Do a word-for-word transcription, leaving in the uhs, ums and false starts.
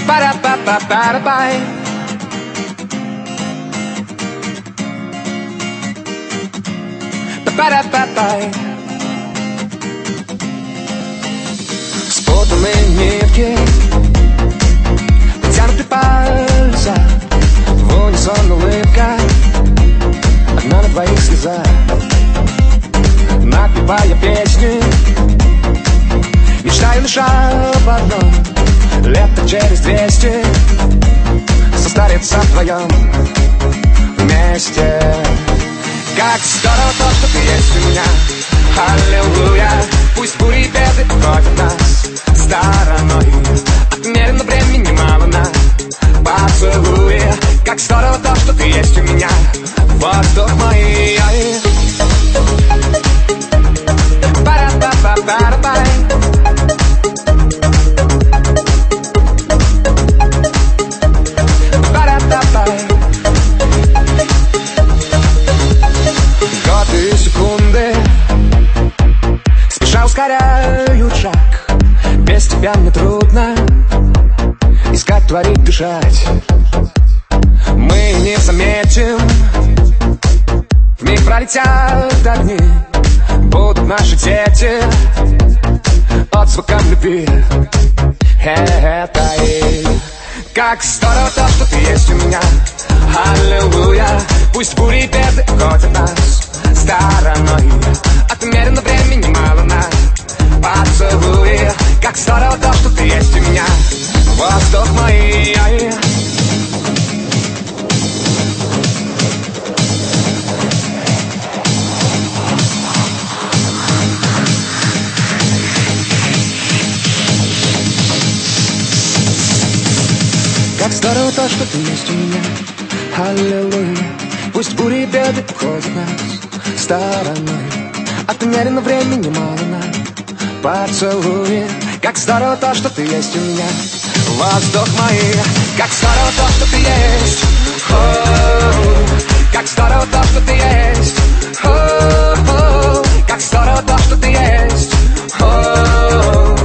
Ba-da-ba-ba-ba-da-bye. Ba-da-ba-bye. Спутанные нитки, натянуты пальцы, в унисон улыбка, одна на двоих слеза. Напевая песни, мечтаю лишь об одном: лето через двести состариться вдвоем вместе. Как здорово то, что ты есть у меня. Аллилуйя. Пусть бури и беды обходят нас стороной. Отмерено времени мало на поцелуи. Как здорово то, что ты есть у меня. Воздух мой. Ба-да-ба-ба-ба-да-бай. Годы и секунды спеша ускоряют шаг. Без тебя мне трудно искать, творить, дышать. Мы не заметим, вмиг пролетят огни. Будут наши дети отзвуком любви этой. Как здорово то, что ты есть у меня. Аллилуйя. Пусть бури и беды обходят нас стороной. Отмерено времени мало на поцелуи. Как здорово то, что ты есть у меня. Воздух мой. Как здорово то, что ты есть у меня. Аллилуйя. Пусть бури и беды обходят нас стороной. Отмерено времени мало на поцелуи. Как здорово то, что ты есть у меня. Воздух мой. Как здорово то, что ты есть. О-о-о. Как здорово то, что ты есть. О-о-о. Как здорово то, что ты есть. О-о-о.